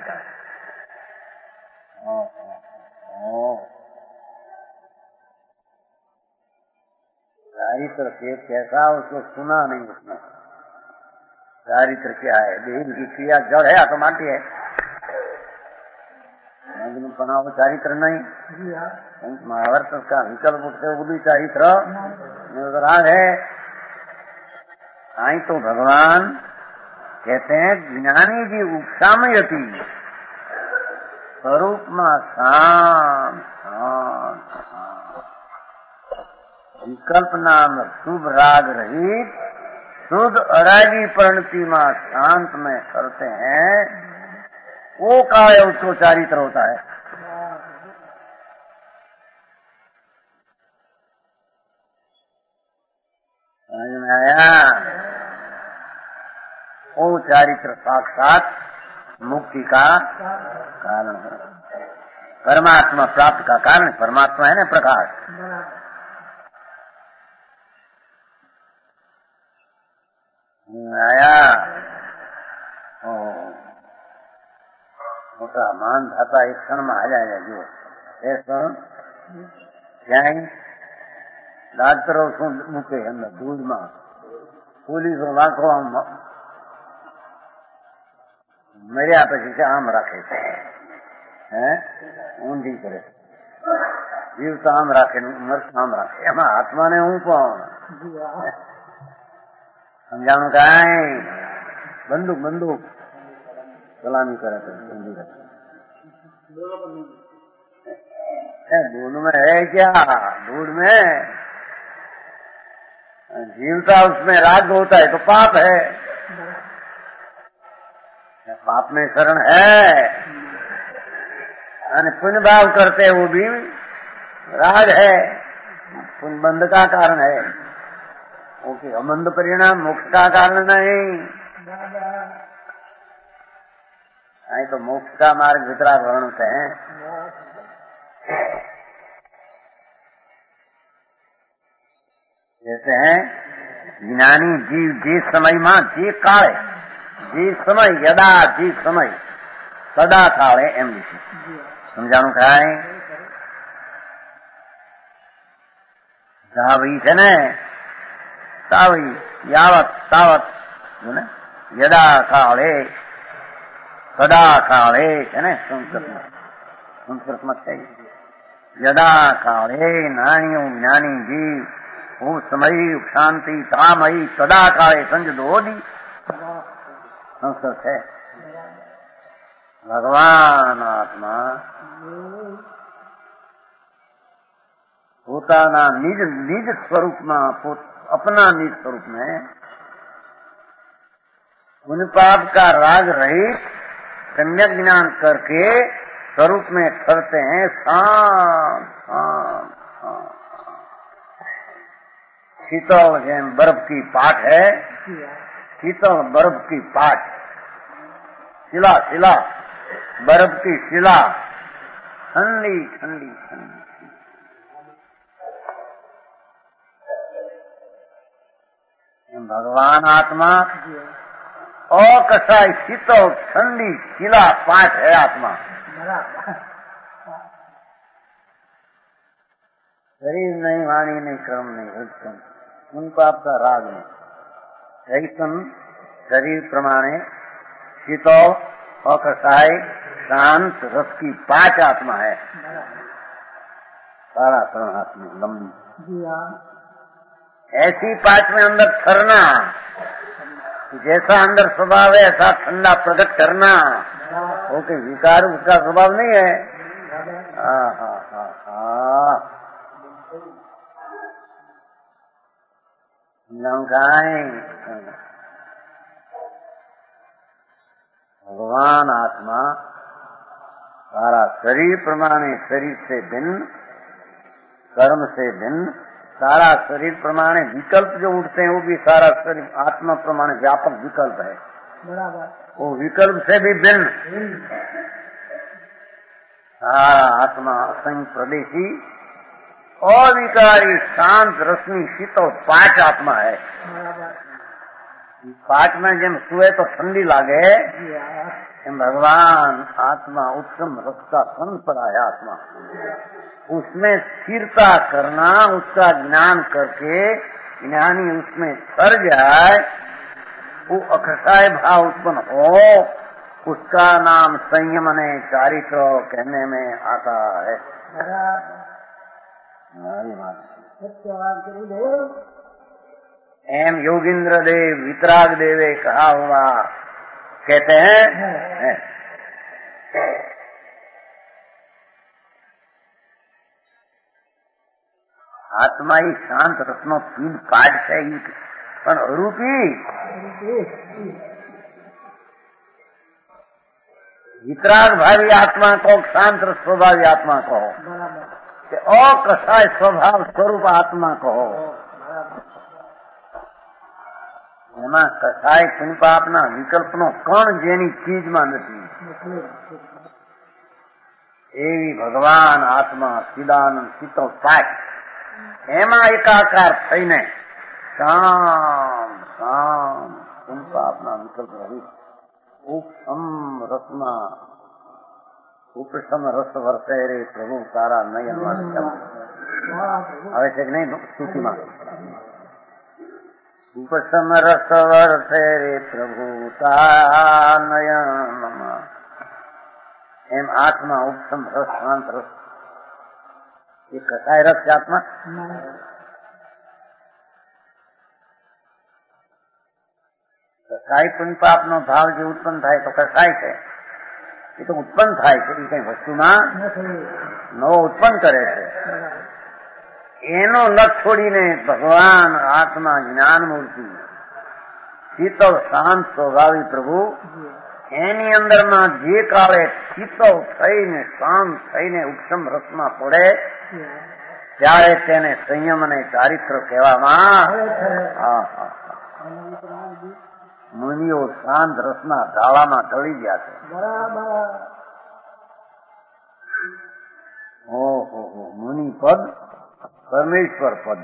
चारित्र के कैसा उसको सुना नहीं. उसने चारित्र क्या है? देह की क्रिया जड़ है, ऑटोमेटिक है. बनाओ चारित्र नहीं. महाभारत का विकल्प उठते वो भी चारित्र राग है. आई तो भगवान कहते हैं ज्ञानी जी उपसामयती स्वरूप में शांत शांत विकल्प नाम शुभ राग रहित शुद्ध अरागी परिणति में शांत में करते हैं. वो का है उसको चारित्र होता है. समझ में आया? वो चारित्र साक्षात मुक्ति का कारण है. परमात्मा प्राप्त का कारण परमात्मा है ना, प्रकाश. आया मोटा मान धाता एक क्षण में आ जाएगा. जो ऐसा क्या डॉक्टरों મૂકે અંદર દૂધમાં, પોલીસો લાખો આમ મર્યા પછી છે આમ રાખે છે, હે ઊંધી કરે. જીવતા આમ રાખે, મરતા આમ રાખે. એમાં આત્માને હું પણ સમજાણું કાંઈ? બંદૂક બંદૂક सलामी करे थे. दूध में है क्या? दूध में जीवता उसमें राग होता है तो पाप है. पाप में शरण है. पुण्य भाव करते वो भी राग है, पुण्य बंध का कारण है. ओके, अमंद परिणाम मोक्ष का कारण नहीं. नहीं तो मोक्ष का मार्ग वितराग वर्ण से है. जैसे हैं ज्ञानी जीव जिस समय मां जी काले जिस समय यदा जिस समय सदा काले एम लिखी. समझाणु खाए सावी છે ને, સાવી यावत तावत यदा काले सदा काले है ना. संस्कृत में संस्कृत में चाहिए यदा काले नानियों ज्ञानी जीव वो समय शांति तामयी सदा काले संज दोदी. संस्कृत है. भगवान आत्मा પોતાના નિજ નિજ સ્વરૂપમાં अपना निज स्वरूप में पुण्य पाप का राग रहित सम्यक ज्ञान करके स्वरूप में करते हैं शांत शांत शांत. शीतल जैन बर्फ की पाट है, शीतल बर्फ की पाट, शिला शिला बर्फ की शिला, ठंडी ठंडी ठंडी। भगवान आत्मा अकसाई शीतल ठंडी शिला पाठ है आत्मा। शरीर नहीं, वाणी नहीं, कर्म नहीं, हृदय उन पाप का राग नहीं। चैतन शरीर प्रमाणे शीतल अकसाई शांत रस की पांच आत्मा है। सारा शरण हाथ में लंबी ऐसी पांच में अंदर ठहरना, जैसा अंदर स्वभाव है ऐसा ठंडा प्रकट करना। वो कि विकार उसका स्वभाव नहीं है। हाँ हाँ हाँ हाँ लंकाएं भगवान आत्मा सारा शरीर प्रमाणे, शरीर से भिन्न, कर्म से भिन्न, सारा शरीर प्रमाणे विकल्प जो उठते हैं वो भी सारा शरीर आत्मा प्रमाणे व्यापक विकल्प है। बराबर। वो विकल्प से भी भिन्न सारा आत्मा असंग प्रदेशी अविकारी शांत रश्मि शीतल पांच आत्मा है। पांच में जेम सुए तो ठंडी लागे, भगवान आत्मा उत्तम रस का संग पड़ा है आत्मा। उसमें स्थिरता करना, उसका ज्ञान करके ज्ञानी उसमें तर जाए, वो अखसाय भाव उत्पन्न हो, उसका नाम संयम ने चारित्र कहने में आता है। एम योगिंद्र देव वितराग देवे कहा हुआ कहते हैं है। आत्मा ही शांत रत्नो तीन पाठ है, पण रूपी वितराग भावी आत्मा को, शांत स्वभावी आत्मा को, अकसाय स्वभाव स्वरूप आत्मा को। એમાં કસાય પુણ્યપાપના વિકલ્પનો કણ જેની ચીજમાં નથી એવી ભગવાન આત્મા સિદાનંદ શીતળ પાઠ એમાં એકાકાર થઈને શામ શામ પુણ્યપાપના વિકલ્પ રહી ઉપસમ રસમાં ઉપસમ રસ વરસે રે પ્રભુ તારા નયનમાં આવે છે કે નહીં સ્તુતિમાં उपसम रस वर्षे रे प्रभु नयन एम आत्मा उपसम रस शांत रस ये कसाय रस की आत्मा कसाय पुण्य पाप नो भाव जो उत्पन्न थाय तो कसाय है ये तो उत्पन्न थाय છે એ કઈ વસ્તુમાં નવો ઉત્પન્ન કરે છે એનો લક્ષ છોડીને ભગવાન આત્મા જ્ઞાન મૂર્તિ શીતળ શાંત સ્વભાવી પ્રભુ એની અંદરમાં જે કાળે શીતળ થઈને શાંત થઈને ઉપસમ રસમાં પડે ત્યારે તેને સંયમ અને ચારિત્ર કહેવામાં મુનિઓ શાંત રસના ઢાળામાં ઢળી ગયા છે। ઓહો મુનિ પદ परमेश्वर पद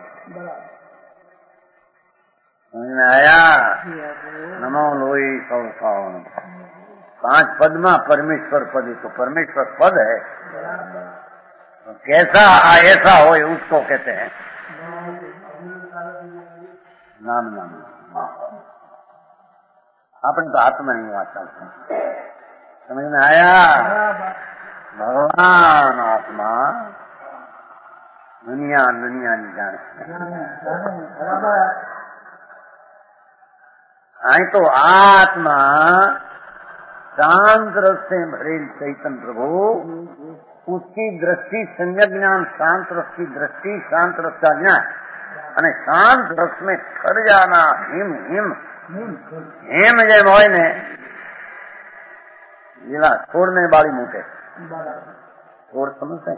समझ में आया। नमो लोई सौ सावन पांच पद में परमेश्वर पद तो परमेश्वर पद है तो कैसा ऐसा हो उसको कहते हैं नाम नाम अपने तो हाथ में नहीं आता समझ में आया। भगवान आत्मा दुनिया दुनिया नहीं जानती आई तो आत्मा शांत रस से भरेल चैतन्य प्रभु उसकी दृष्टि सम्यक ज्ञान शांत रस की दृष्टि शांत रस का ज्ञान અને શાંત રસ में ठर जाना हिम हिम हिम જેમ હોય ને લીલા છોડને બાળી મૂકે છોડ સમજતા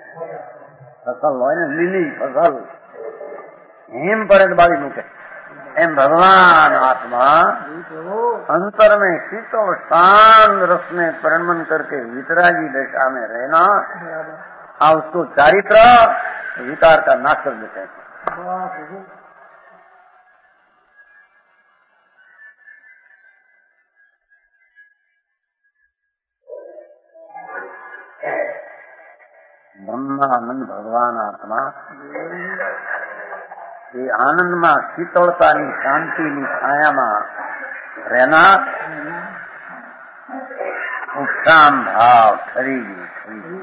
फसल હોય ને લીલી फसल હિમ પડે તો બાળી મૂકે एम भगवान आत्मा अंतर में शीतल शांत रस में परिणमन करके वितरागी दशा में रहना, और उसको चारित्र विकार का नाश कर देते हैं। ब्रह्मानंद भगवान आत्मा ये आनंद में शीतलता शांति छाया रहना, उपशाम भाव खरीदी खरीदी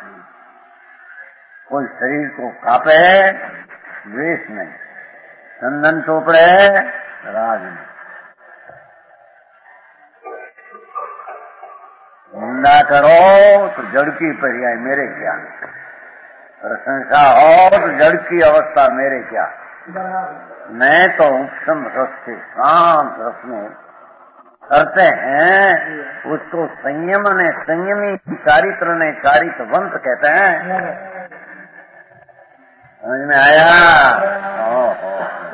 कोई शरीर को कापे द्वेष नहीं, चंदन चोपड़े राज नहीं, निंदा करो तो जड़ की पर्याय मेरे क्या, प्रशंसा हो तो जड़ की अवस्था मेरे क्या। मैं तो उपशम रस से शांत रस में करते हैं, उसको संयम ने संयमी चारित्र ने चारित्रवंत कहते हैं। समझ में आया? ओ, ओ,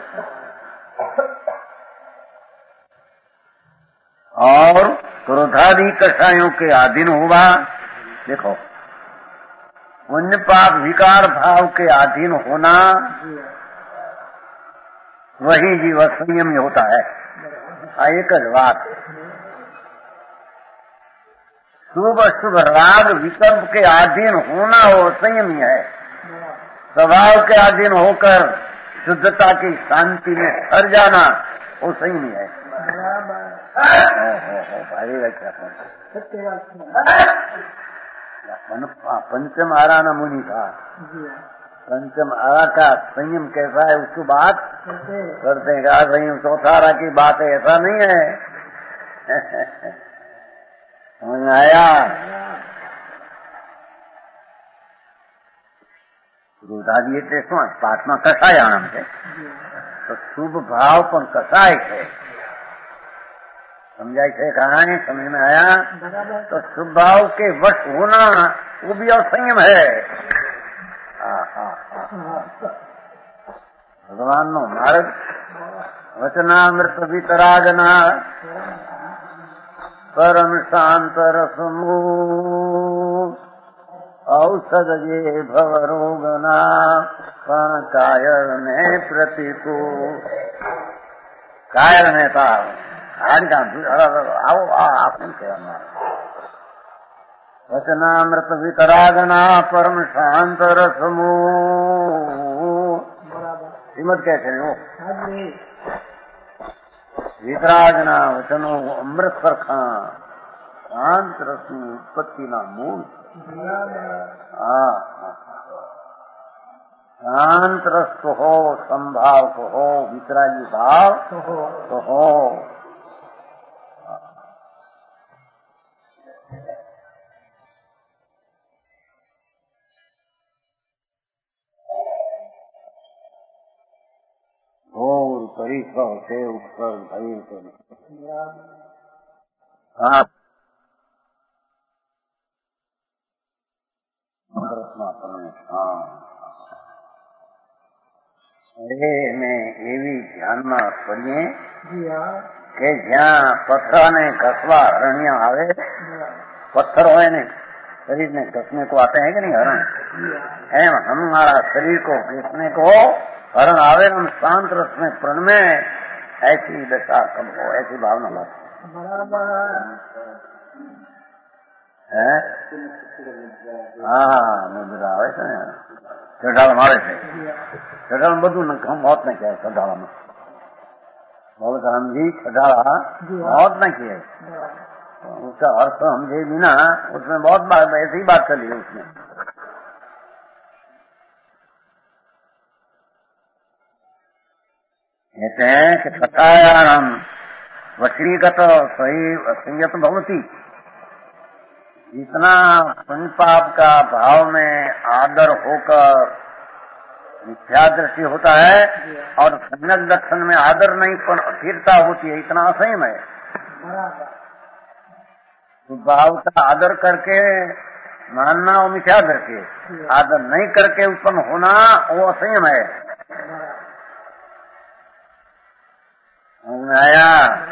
और क्रोधादि कषायों के अधीन हुआ। देखो, पुण्य पाप विकार भाव के अधीन होना वही जीव संयम होता है। एक बात, शुभ शुभ राग विकल्प के अधीन होना वो संयमी है। स्वभाव के अधीन होकर शुद्धता की शांति में ठहर जाना वो संयमी है। पंचम आरा न मुनि था, पंचम आरा का संयम कैसा है उसको बात करते हैं। क्या संयम चौथारा की बात है, ऐसा नहीं है। समझ में आया? क्रोधादी એટલે શું પાઠમાં કસાય આણમ છે, તો શુભ ભાવ પણ કસાય છે। समझाई थे कहानी, समझ में आया? तो शुभ भाव के वश होना वो भी असंयम है। भगवान नो मार्ग वचनामृत वितरागना परम शांत रसमू औषध ये भव रोगना पण कायर ने प्रतिकूल। कायर ने था आओ आपन कहेवा वचनामृत वितरागना परम शांत रसमू। श्रीमद कहते हैं वो वितरागना वचनो अमृत सरखा शांत रसनी उत्पत्ति ना मूल। शांत रस तो हो, संभाव तो हो, वितरागी भाव तो हो। और परिसर से उत्तर भई करी। हाँ, એવી ધ્યાનમાં પડીએ કે જ્યાં પથરાને ઘસવા હરણિયા આવે, પથ્થર હોય ને शरीर ने घसने को आते हैं कि नहीं हरण, एम हमारा शरीर को घसने को हरण आवे, हम शांत रस में प्रण में ऐसी दशा कब हो, ऐसी भावना लाते हैं। हाँ, मुद्रा आवे છે ને ચઢાળમાં આવે છે, ચઢાળ બધું મોત ને કહે ચઢાળમાં। बहुत रामजी चढ़ाड़ा बहुत न किए, उसका अर्थ समझे बिना उसमें बहुत बात ऐसी बात चली है उसमें। कहते हैं कि कथायाम वशीगत सही संयत भवती, जितना पुण्य पाप का भाव में आदर होकर मिथ्या दृष्टि होता है और सम्यक दर्शन में आदर नहीं पर स्थिरता होती है, इतना असंयम है। तो भाव का आदर करके मानना वो मिथ्या दृष्टि, आदर नहीं करके उत्पन्न होना वो असंयम है। समझ आया?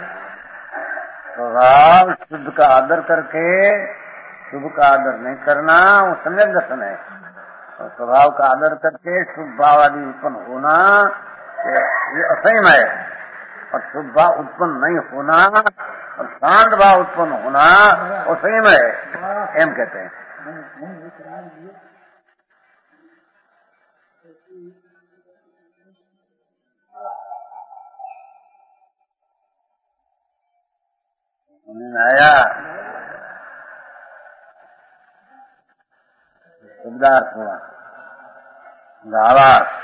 स्वभाव शुद्ध का आदर करके शुभ का आदर नहीं करना वो सम्यक दर्शन है। और स्वभाव का आदर करके शुभ भाव आदि उत्पन्न होना ये असंयम है। और शुभ भाव उत्पन्न नहीं होना और शांत भाव उत्पन्न होना वो संयम है, एम कहते हैं। आया शब्दार्थ हुआ भावार्थ।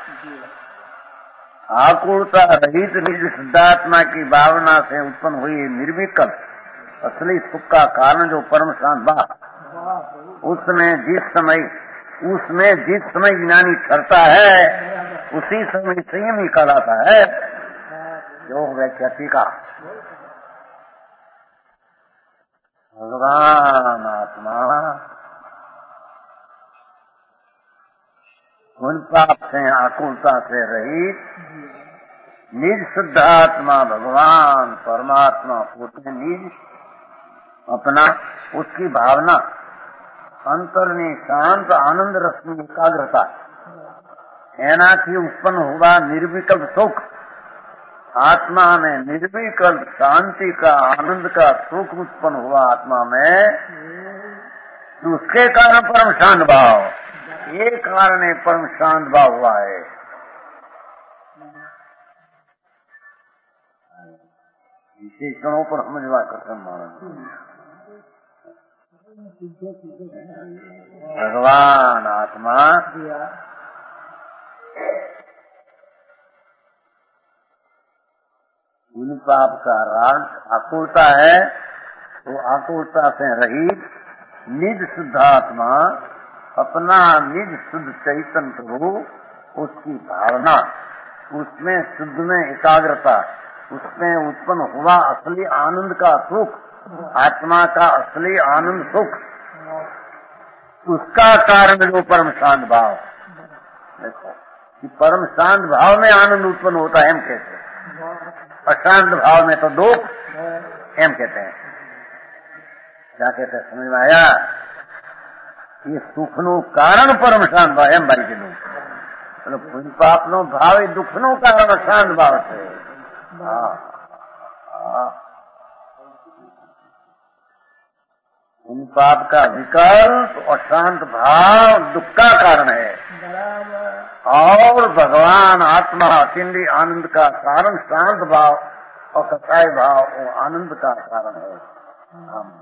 आकुलता रहित निज शुद्धात्मा की भावना से उत्पन्न हुई निर्विकल्प असली सुख का कारण जो परम शांत भाव, उसमें जिस समय उसमें जिस समय ज्ञानी ठहरता है उसी समय संयम ही कहलाता है। जो व्याख्याति का भगवान आत्मा उन पाप से आकुलता से रहित निज शुद्ध आत्मा भगवान परमात्मा उसने निज अपना उसकी भावना अंतर में शांत आनंद रस में एकाग्रता एनाथी उत्पन्न हुआ निर्विकल्प सुख। आत्मा में निर्विकल्प शांति का आनंद का सुख उत्पन्न हुआ आत्मा में, उसके कारण परम शांत भाव, ये कारण है परम शांत भाव हुआ है। विशेषणों पर समझवा कर भगवान आत्मा उन पाप का राग आकुलता है, वो आकुलता से रहित निज शुद्धात्मा अपना निज शुद्ध चैतन्य प्रभु उसकी भावना, उसमें शुद्ध में एकाग्रता, उसमें उत्पन्न हुआ असली आनंद का सुख, आत्मा का असली आनंद सुख, उसका कारण जो परम शांत भाव। देखो कि परम शांत भाव में आनंद उत्पन्न होता है, हम कहते हैं। अशांत भाव में तो दुख, एम कहते हैं। क्या कहते हैं समझ में आया? ये सुख नो कारण परम शांत भाव एम भाई के लोग मतलब पुण्य पाप नो भाव दुख नो कारण अशांत भाव से। पुण्य पाप का विकल्प अशांत भाव दुख का कारण है, और भगवान आत्मा अतीन्द्रिय आनंद का कारण शांत भाव और कसाय भाव वो आनंद का कारण है। हम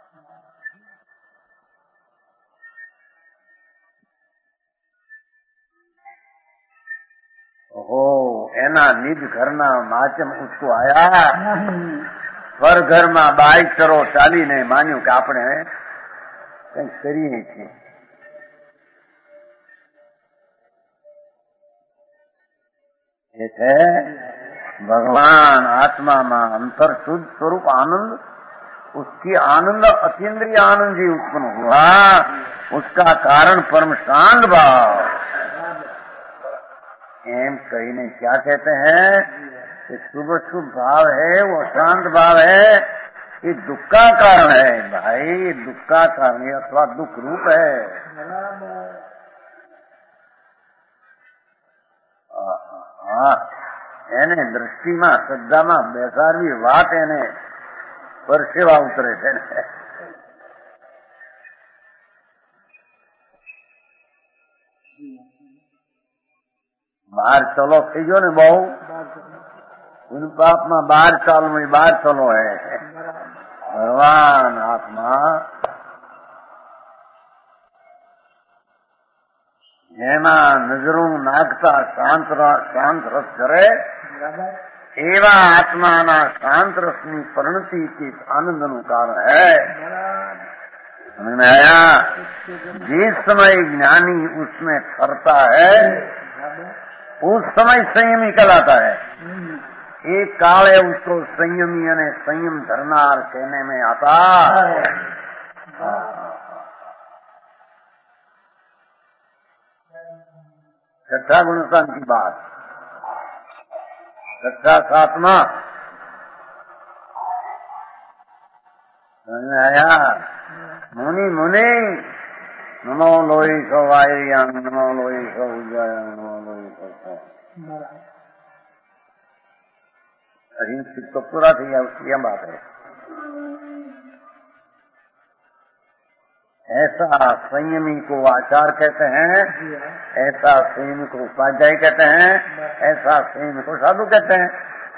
ओहो एना निज घरना माध्यम उसको आया पर घરમાં બાઈ ચરો ચાલીને માન્યું કે આપણે કંઈક કરીએ છીએ। है भगवान आत्मा में अंतर शुद्ध स्वरूप आनंद, उसकी आनंद अतीन्द्रिय आनंद जी उत्पन्न हुआ, उसका कारण परम शांत भाव। एम कहीने क्या कहते हैं कि शुभ शुभ भाव है वो शांत भाव है, ये दुख का कारण है भाई, ये दुख का कारण है अथवा दुख रूप है। હા એને દ્રષ્ટિમાં શ્રદ્ધામાં બેસાડવી વાત એને પરસેવા ઉતરે છે ને। બહાર ચલો થઈ ગયો ને બહુ પાપમાં બહાર ચાલવું એ બહાર ચલો હે। ભગવાન આત્મા જેમાં નજરો નાખતા શાંત શાંત રસ કરે એવા આત્માના શાंत रसनी परिणति के आनंद नु कारण है। समझ में आया? जिस समय ज्ञानी उसमें ठहरता है उस समय संयमी कहलाता है। एक काल है उसको संयमी यानी संयम धरनार कहने में आता। छठा गुणस्थान की बात, छठा सातवा समझ में आया? मुनि मुनि नमो लोई सो वायुयांग नमो लोई सो उज्जायांग नमो लोई सो अहिंसित तो पूरा थी उसकी हम बात है। ऐसा संयमी को आचार कहते हैं, ऐसा संयमी को उपाध्याय कहते हैं, ऐसा संयमी को साधु कहते हैं।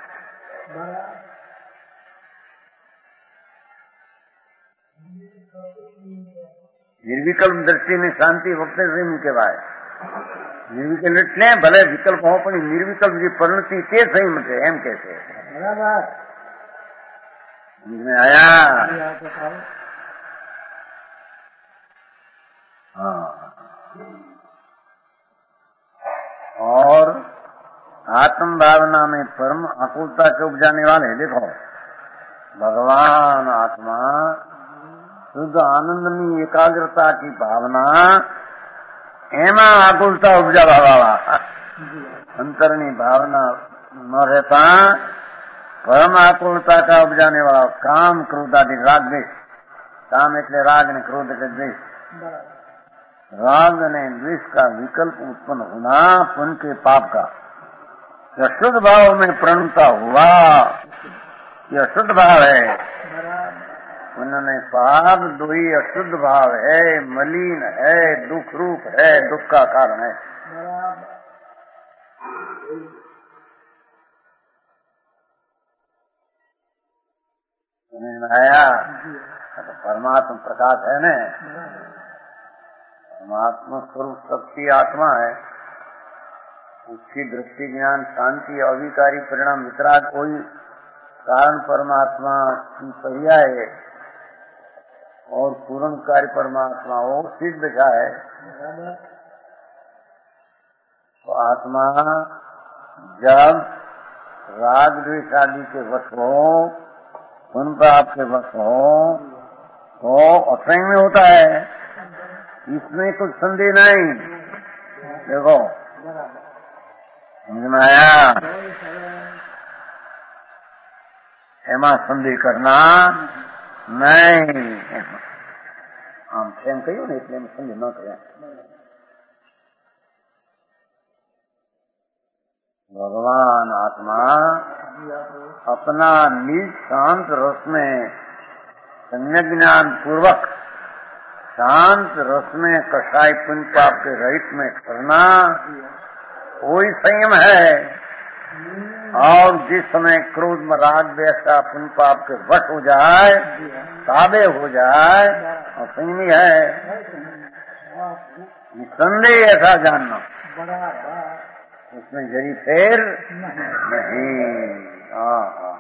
निर्विकल्प दृष्टि में शांति वक्त संयमी कहवाय। निर्विकल्प એટલે ભલે વિકલ્પ हो પણ निर्विकल्प जी परिणति તે संयम છે એમ કહે છે। બરાબર સમજ में आया? हाँ। और आत्म भावना में परम आकुलता के उपजाने वाले देखो भगवान आत्मा शुद्ध आनंद में एकाग्रता की भावना एमा आकुलता उपजा भावा अंतरनी भावना न रहता परम आकुलता का उपजाने वाला काम क्रोध आदि राग द्वेष। काम એટલે राग ने क्रोध के द्वेष। राग ने द्वेष का विकल्प उत्पन्न होना पुण्य के पाप का यह शुद्ध भाव में प्रणता हुआ, यह शुद्ध भाव है। उन्होंने पाप दो ही अशुद्ध भाव है, मलिन है, दुख रूप है, दुख का कारण है। समझ में आया? तो परमात्मा प्रकाश है न, परमात्मा स्वरूप शक्ति आत्मा है। उसकी दृष्टि ज्ञान शांति अविकारी परिणाम वितराग कोई कारण परमात्मा की पर्याय है और पूर्णकारी परमात्मा वो सिद्ध दशा है। तो आत्मा जब राग द्वेष आदि के वश हो, उन पर आपके वश हो तो असंग में होता है, इसमें कुछ संदेह नहीं। देखो समझ में आया? एमा संदेह करना नहीं। आम प्रेम कहो ने એટલે संदेह न करें। भगवान आत्मा अपना निज शांत रस में सम्यक ज्ञान पूर्वक शांत रस में कषाय पुण्य पाप के रहित में करना कोई संयम है। और जिस समय क्रोध में राग द्वेष का पुण्य पाप के वश हो जाए, ताबे हो जाए, असंयमी है। निसंदेह ऐसा जानना, उसमें जरी फेर नहीं। हाँ हाँ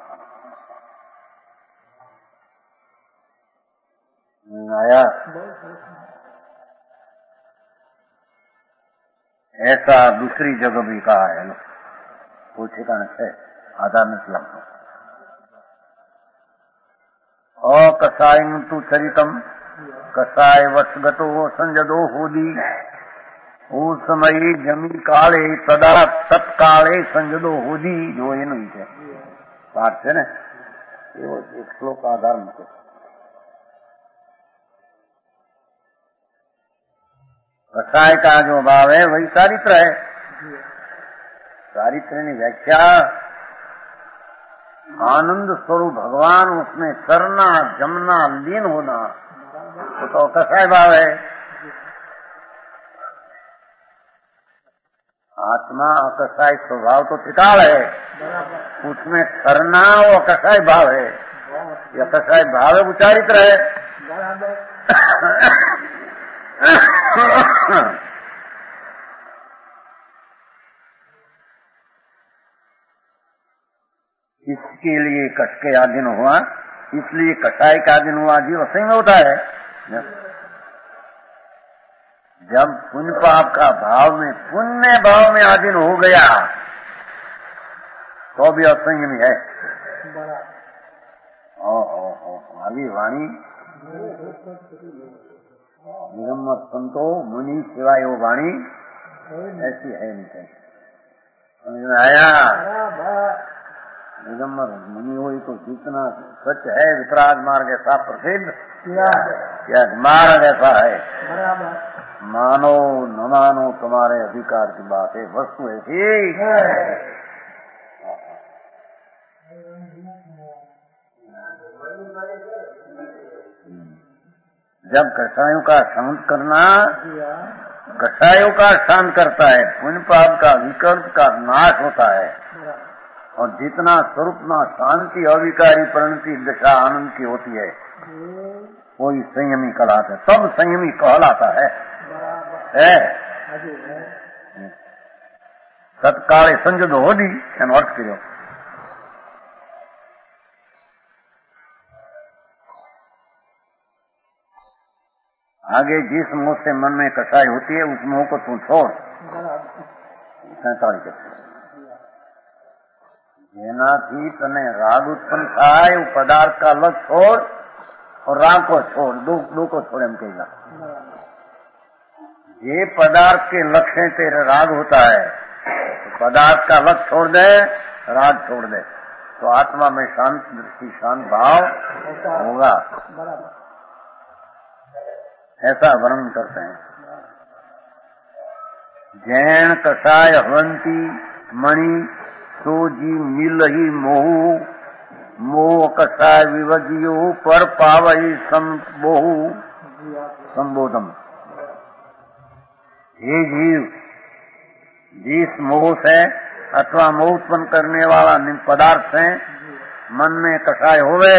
आया? ऐसा दूसरी जगह भी कहा है ना, वो ठिकाने से आधार में लगता ओ कसाय तु चरितम कसाय वसगतो संजदो होदी उस समय जमी काले तदा तत्काले संजदो होदी जो ये नहीं है पाठ है ना, ये एक श्लोक आधार में कसाय का जो भाव है वही चारित्र है। चारित्र की व्याख्या आनंद स्वरूप भगवान उसमें करना जमना लीन होना, तो, तो कसाय भाव है। आत्मा अकसाय स्वभाव तो त्रिकाल है, उसमें करना वो कसाय भाव है। यह कसाय भाव है वो चारित्र है। इसके लिए कष के अधीन हुआ, इसलिए कषाय का अधीन हुआ जीव असंग में होता है। जब पुण्य पाप का भाव में पुण्य भाव में अधीन हो गया तो भी असंग में है। ओ ओ ओ अभी वाणी निरम्मत संतो मुनि सिवाय वो वाणी ऐसी है नहीं। समझ में आया? दिगंबर मुनि हुई तो जितना सच है वितराग मार्ग ऐसा प्रसिद्ध क्या मार्ग ऐसा है, मानो न मानो तुम्हारे अधिकार की बात है, वस्तु ऐसी जब कसायों का शांत करना कसायों का शांत करता है, पुण्य पाप का विकल्प का नाश होता है, और जितना स्वरूप में शांति अविकारी परिणति दशा आनंद की होती है वही संयमी कहलाता है, तब संयमी कहलाता है, है? तत्काले संजद होदी एनो अर्थ करो। आगे जिस मोह से मन में कसाई होती है उस मोह को तू छोड़, सैतालीस જેનાથી તને રાગ ઉત્પન્ન થાય वो पदार्थ का लग छोड़ और राग को छोड़, दो दो को छोड़ हम कहेगा। ये पदार्थ के लक्ष्य तेरे राग होता है तो पदार्थ का लग छोड़ दे, राग छोड़ दे तो आत्मा में शांत दृष्टि शांत भाव होगा, ऐसा वर्णन करते हैं। जैन कसाय हवंती मणि तो जी मिल ही मोह मोह कसाय विवजियो पर पावई संबोहु संबोधम। हे जीव, जिस मोह से अथवा मोह उत्पन्न करने वाला पदार्थ से मन में कसाय होवे,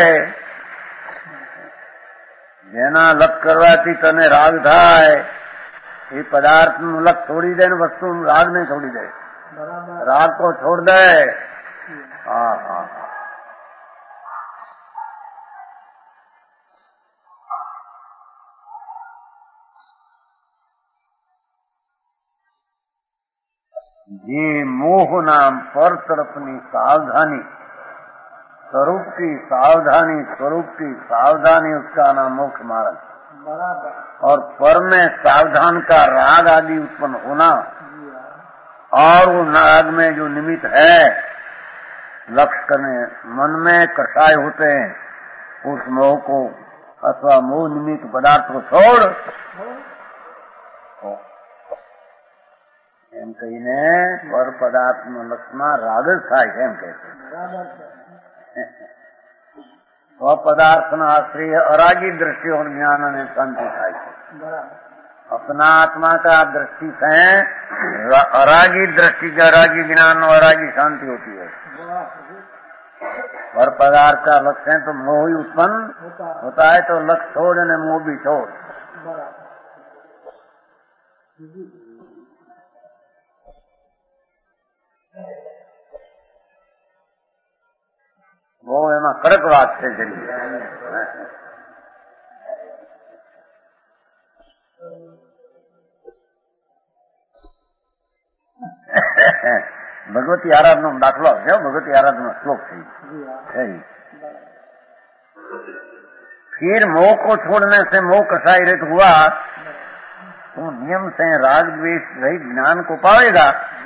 जेना लग करवाती तने राग थाय, ये पदार्थ नु लग छोड़ी दे, वस्तु राग नहीं छोड़ी दे, राग को छोड़ दे। हाँ हाँ ये मोह नाम पर तरफनी सावधानी, स्वरूप की सावधानी, स्वरूप की सावधानी उसका नाम मोक्ष मार्ग, और पर में सावधान का राग आदि उत्पन्न होना, और वो राग में जो निमित्त है लक्ष्य करने मन में कसाय होते हैं, उस मोह को अथवा मोह निमित्त पदार्थ को छोड़ एम कहीने पर पदार्थ में लक्ष्य राग થાય એમ કહે છે। स्वपदार्थ न आश्रय अरागी दृष्टि और ज्ञान ने शांति થાય છે। अपना आत्मा का दृष्टि से अरागी दृष्टि का अरागी ज्ञान और अरागी शांति होती है, और पदार्थ का लक्ष्य तो मोह ही उत्पन्न होता है, तो लक्ष्य छोड़ ने मोह भी छोड़। वो एમાં કડક વાત છે જરી। भगवती आराधना दाखलो है, भगवती आराधना श्लोक है। फिर मोह को छोड़ने से मोह कसाई रहित हुआ तो नियम से राग द्वेष रहित ज्ञान को पाएगा।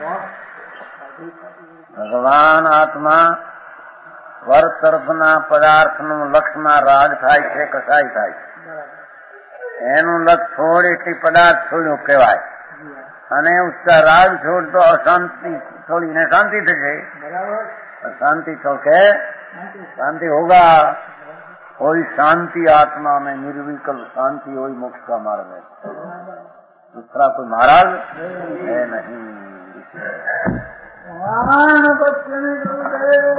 भगवान आत्मा वर तरफना पदार्थ नु लक्ष्य में राग थाय छे, कसाई थाय छे, एनु लक्ष्य छोड़ एटली पदार्थ छोड़ो कहेवाय, અને उसका राग छोड़ तो अशांति थोड़ी ने शांति थे, अशांति छोड़ के शांति होगा। वही शांति आत्मा में निर्विकल्प शांति, वही मोक्ष का मार्ग है, दूसरा कोई महाराज है नहीं।